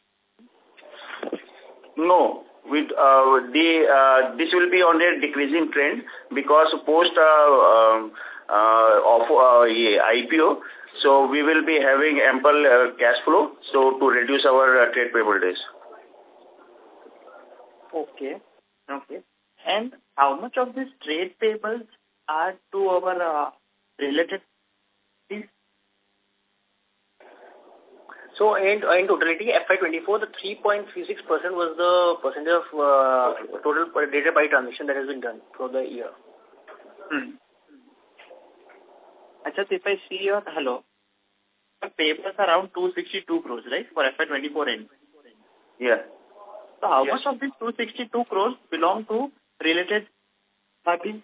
No. With uh, the uh, this will be on a decreasing trend because post uh, um, uh, of uh, I P O, so we will be having ample uh, cash flow, so to reduce our uh, trade payable days. Okay. Okay. And how much of these trade payables are to our uh, related? So in, in totality, F Y twenty-four, the three point three six percent was the percentage of uh, total data by transaction that has been done for the year. Hmm. Achha, if I see your, hello, the payables are around two sixty-two crores, right, for F Y twenty-four end? Yeah. So how yes. much of these two sixty-two crores belong to related parties?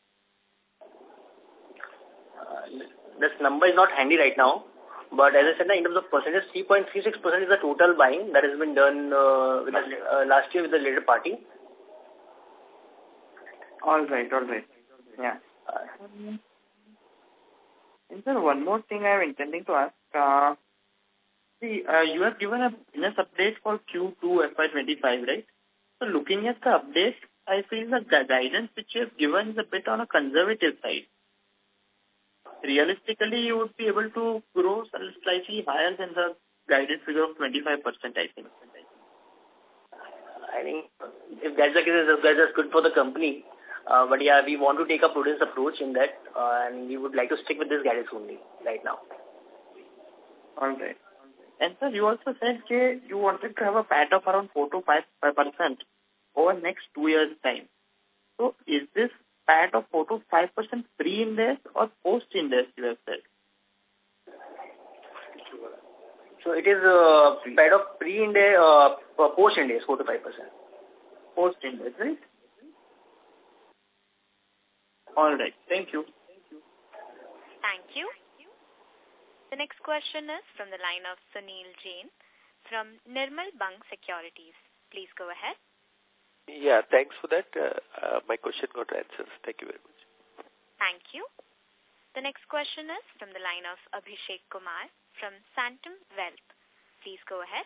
Uh, this number is not handy right now. But as I said, in terms of percentage, three point three six percent is the total buying that has been done uh, with the, uh, last year with the related party. All right, all right. Yeah. Um, and sir, one more thing I am intending to ask. Uh, see, uh, you have given a business update for Q two F Y twenty-five, right? So looking at the update, I feel that the guidance which you have given is a bit on a conservative side. Realistically, you would be able to grow slightly higher than the guided figure of twenty-five percent, I think. I think if that's the case, that's good for the company. Uh, but yeah, we want to take a prudence approach in that, uh, and we would like to stick with this guidance only right now. All right. And sir, you also said that you wanted to have a P A T of around four to five percent over next two years' time. So is this P A T of four to five percent pre-Ind AS or post-Ind AS, you have said? So it is uh, P A T of pre-Ind AS, uh, post-Ind AS, four to five percent. Post-Ind AS, right? All right. Thank you. Thank you. The next question is from the line of Sunil Jain from Nirmal Bang Securities. Please go ahead. Yeah, thanks for that. Uh, uh, my question got answered. Thank you very much. Thank you. The next question is from the line of Abhishek Kumar from Santam Wealth. Please go ahead.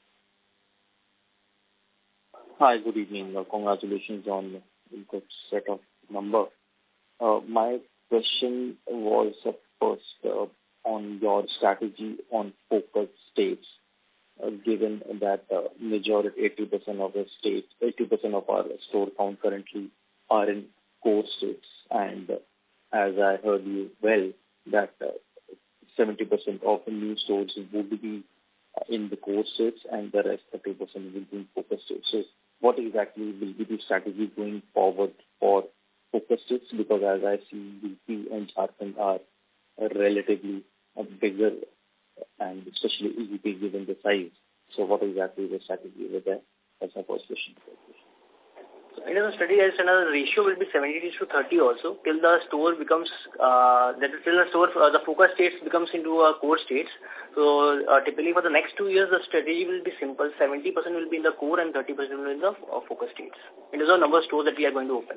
Hi, good evening. Uh, congratulations on a good set of numbers. Uh, my question was uh, first uh, on your strategy on focus states, uh, given that uh, majority, eighty percent of the states, eighty percent of our store count currently are in core states. And uh, as I heard you well, that uh, seventy percent of the new stores would be uh, in the core states and the rest thirty percent will be in focus states. So what exactly will be the strategy going forward for focus states? Because as I see, U P and Jharkhand are relatively uh, bigger, and especially U P given the size. So what exactly is the strategy over there? That's my first question. So in the study, as another ratio will be seventy to thirty also, till the store becomes, uh, that till the store, uh, the focus states becomes into a core states. So uh, typically for the next two years, the strategy will be simple. seventy percent will be in the core and thirty percent will be in the uh, focus states. It is a number of stores that we are going to open.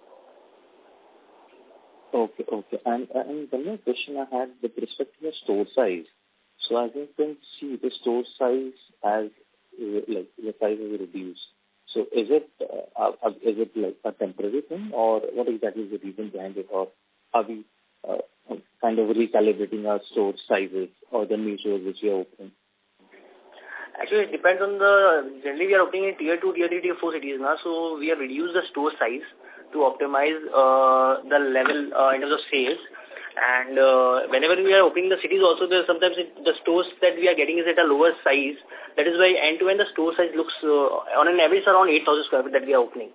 Okay, okay. And, and one more question I had with respect to the store size. So as you can see, the store size as, like, the size is reduced. So is it, uh, uh, is it like a temporary thing, or what exactly is the reason behind it, or are we uh, kind of recalibrating our store sizes or the new stores which we are opening? Actually, it depends on the, generally we are opening in tier two, tier three, tier four cities now, so we have reduced the store size to optimize uh, the level uh, in terms of sales. And uh, whenever we are opening the cities also, there sometimes it, the stores that we are getting is at a lower size. That is why end-to-end the store size looks, uh, on an average, around eight thousand square feet that we are opening.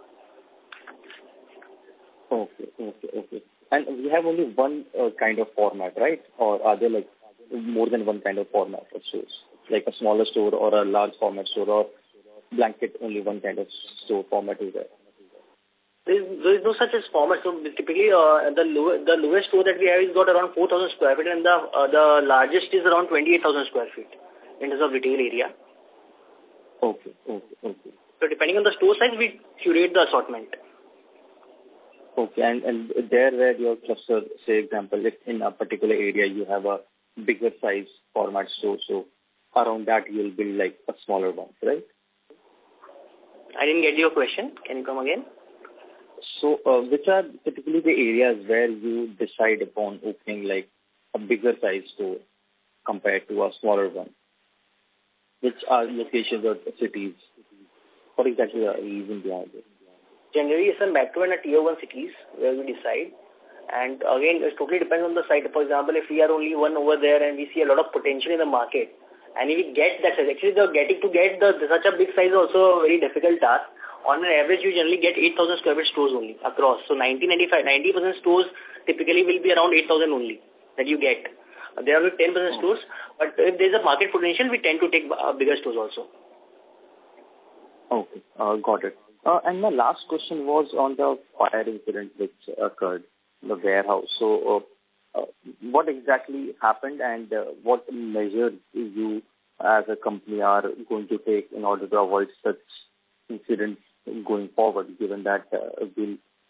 Okay, okay, okay. And we have only one uh, kind of format, right? Or are there like more than one kind of format of stores? Like a smaller store or a large format store, or blanket only one kind of store format is there? There is, there is no such as format. So typically, uh, the low, the lowest store that we have is got around four thousand square feet, and the uh, the largest is around twenty-eight thousand square feet in terms of retail area. Okay, okay, okay. So depending on the store size, we curate the assortment. Okay, and, and there where your cluster, say example, if in a particular area you have a bigger size format store, so around that you'll build like a smaller one, right? I didn't get your question. Can you come again? So, uh, which are typically the areas where you decide upon opening like a bigger size store compared to a smaller one? Which are locations or cities? What exactly the reason behind it? Generally, it's a metro and a tier one cities where we decide. And again, it totally depends on the site. For example, if we are only one over there and we see a lot of potential in the market, and if we get that size, actually the getting to get the such a big size is also a very difficult task. On an average, you generally get eight thousand square feet stores only across. So ninety, ninety-five, ninety percent stores typically will be around eight thousand only that you get. There are only ten percent oh. stores, but if there is a market potential, we tend to take uh, bigger stores also. Okay, uh, got it. Uh, and my last question was on the fire incident which occurred in the warehouse. So uh, uh, what exactly happened, and uh, what measures you as a company are going to take in order to avoid such incidents going forward, given that uh, we'll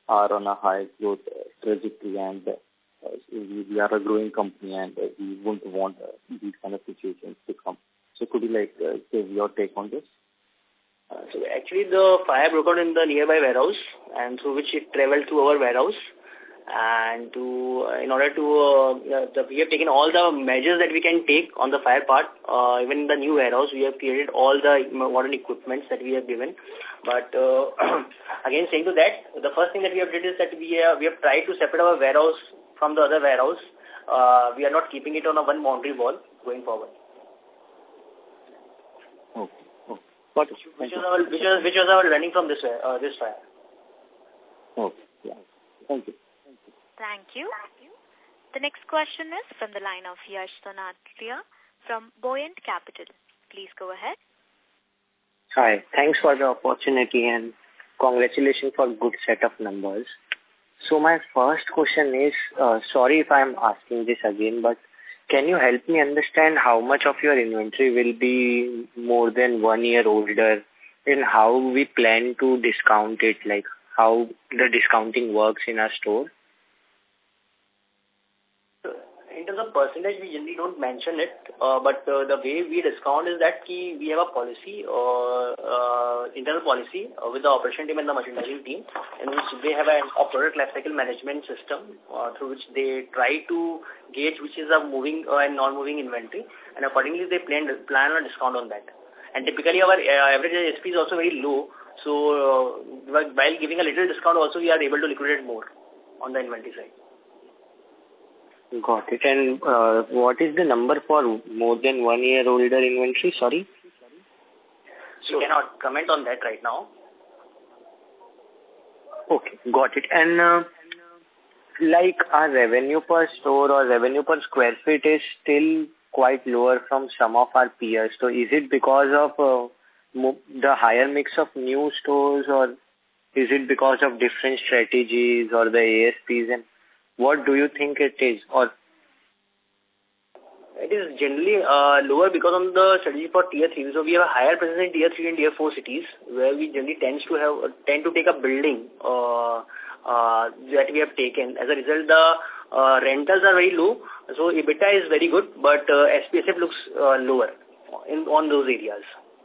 are on a high growth trajectory and uh, we, we are a growing company and uh, we wouldn't want uh, these kind of situations to come. So could you like uh, give your take on this? Uh, so actually the fire broke out in the nearby warehouse and through which it traveled to our warehouse. And to, uh, in order to, uh, the, we have taken all the measures that we can take on the fire part. Uh, even in the new warehouse, we have created all the modern equipments that we have given. But uh, again, saying to that, the first thing that we have did is that we have, we have tried to separate our warehouse from the other warehouse. Uh, we are not keeping it on a one boundary wall going forward. Okay. Okay. Got it. Which was, our, which, was, which was our learning from this, uh, this fire. Okay. Yeah. Thank you. Thank you. The next question is from the line of Yash Sonatria from Buoyant Capital. Please go ahead. Hi. Thanks for the opportunity and congratulations for good set of numbers. So my first question is, uh, sorry if I'm asking this again, but can you help me understand how much of your inventory will be more than one year older and how we plan to discount it, like how the discounting works in our store? In terms of percentage, we generally don't mention it, uh, but uh, the way we discount is that key, we have a policy, uh, uh, internal policy uh, with the operation team and the merchandising team, in which they have a, a product lifecycle management system uh, through which they try to gauge which is a moving uh, and non-moving inventory, and accordingly they plan, plan a discount on that. And typically our uh, average A S P is also very low, so uh, while giving a little discount also we are able to liquidate more on the inventory side. Got it. And uh, what is the number for more than one year older inventory? Sorry? So, we cannot comment on that right now. Okay, got it. And uh, like our revenue per store or revenue per square feet is still quite lower from some of our peers. So is it because of uh, the higher mix of new stores, or is it because of different strategies or the A S Ps? And what do you think it is? Or it is generally uh, lower because of the strategy for tier three. So we have a higher presence in tier three and tier four cities, where we generally tend to have uh, tend to take a building uh, uh, that we have taken. As a result, the uh, rentals are very low. So EBITDA is very good, but uh, S P S F looks uh, lower in on those areas.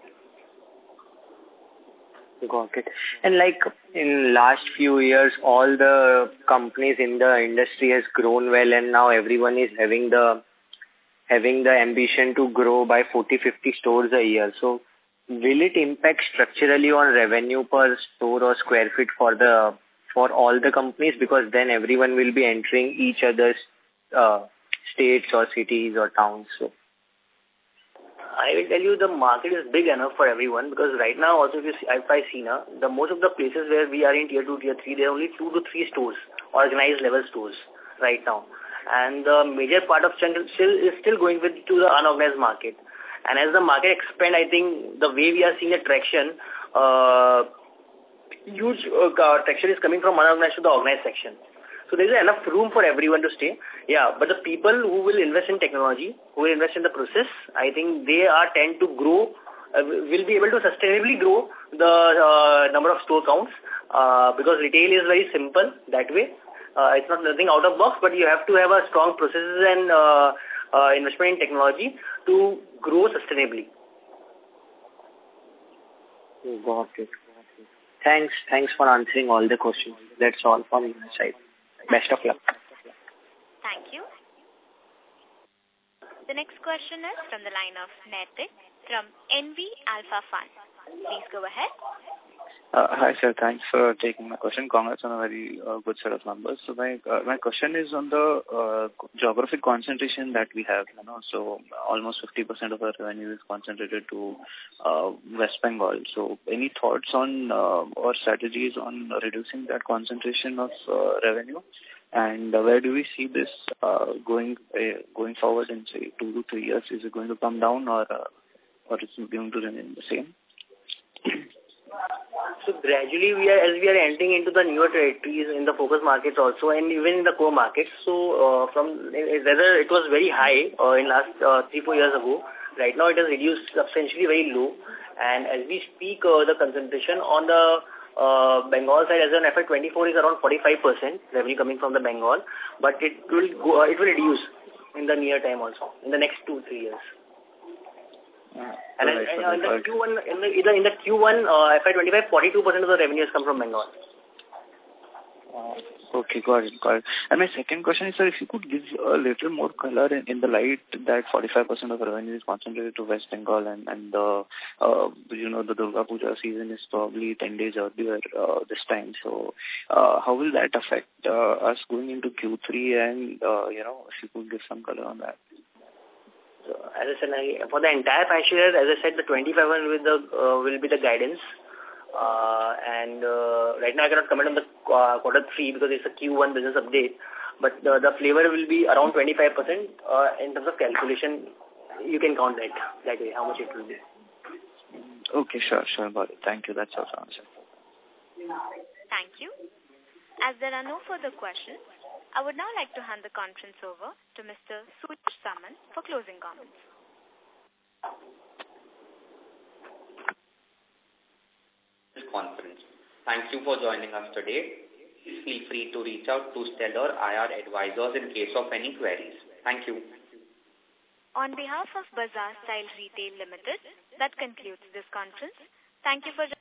Got it. And like in last few years, all the companies in the industry has grown well, and now everyone is having the having the ambition to grow by forty, fifty stores a year. So will it impact structurally on revenue per store or square feet for the for all the companies? Because then everyone will be entering each other's uh, states or cities or towns. So I will tell you the market is big enough for everyone, because right now also if, you see, if I see now, the most of the places where we are in tier two, tier three, there are only two to three stores, organized level stores right now. And the major part of chunk still is still going with to the unorganized market. And as the market expand, I think the way we are seeing a traction, uh, huge uh, traction is coming from unorganized to the organized section. So there is enough room for everyone to stay. Yeah, but the people who will invest in technology, who will invest in the process, I think they are tend to grow, uh, will be able to sustainably grow the uh, number of store counts, uh, because retail is very simple that way. Uh, it's not nothing out of box, but you have to have a strong processes and uh, uh, investment in technology to grow sustainably. Got it. Thanks. Thanks for answering all the questions. That's all from my side. Best of luck. Thank you. The next question is from the line of Naitik from N V Alpha Fund. Please go ahead. Uh, hi, sir. Thanks for taking my question. Congrats on a very uh, good set of numbers. So my uh, my question is on the uh, geographic concentration that we have. You know, so almost fifty percent of our revenue is concentrated to uh, West Bengal. So any thoughts on uh, or strategies on reducing that concentration of uh, revenue? And uh, where do we see this uh, going uh, going forward in say two to three years? Is it going to come down, or uh, or is it going to remain the same? So gradually, we are as we are entering into the newer territories in the focus markets also, and even in the core markets. So uh, from whether it was very high uh, in last uh, three four years ago, right now it has reduced substantially very low. And as we speak, uh, the concentration on the uh, Bengal side as on F Y twenty-four is around forty-five percent revenue coming from the Bengal, but it will go, uh, it will reduce in the near time also, in the next two, three years. Uh, and right, in, in, the Q one, in the, in the Q one uh, F Y twenty-five, forty-two percent of the revenues come from Bengal. Uh, okay, got it, got it. And my second question is, sir, if you could give a little more color in, in the light that forty-five percent of the revenue is concentrated to West Bengal and, and the, uh, you know, the Durga Puja season is probably ten days earlier uh, this time. So uh, how will that affect uh, us going into Q three and, uh, you know, if you could give some color on that? So, as I said, I, for the entire financial year, as I said, the twenty-five will, the, uh, will be the guidance. Uh, and uh, right now I cannot comment on the uh, quarter three because it's a Q one business update. But uh, the flavor will be around twenty-five percent uh, in terms of calculation. You can count that that way, how much it will be. Okay, sure, sure, got it. Thank you. That's all, answer. Thank you. As there are no further questions, I would now like to hand the conference over to Mister Suj Saman for closing comments. Conference. Thank you for joining us today. Feel free to reach out to Stellar I R advisors in case of any queries. Thank you. On behalf of Bazaar Style Retail Limited, that concludes this conference. Thank you for